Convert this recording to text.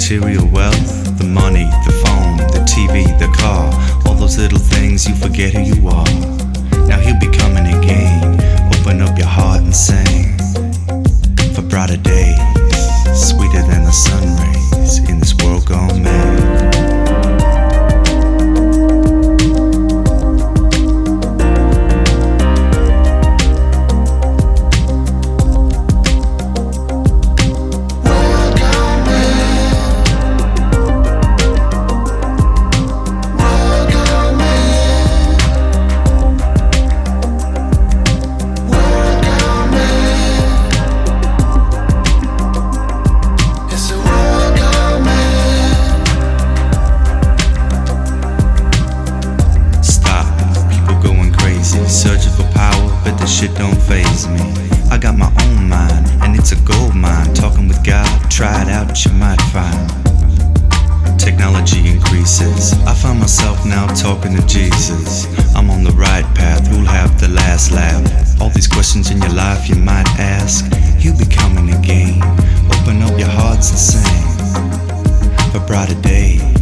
material wealth, the money, the phone, the TV, the car, all those little things you forget who you are. Now he'll be coming again. Open up your heart and sing for brighter days, sweeter than the sun rays in this world gone mad. Searching for power, but this shit don't faze me. I got my own mind, and it's a gold mine. Talking with God, try it out, you might find. Technology increases. I find myself now talking to Jesus. I'm on the right path, who'll have the last laugh? All these questions in your life you might ask. You be coming again. Open up your hearts and sing for brighter days.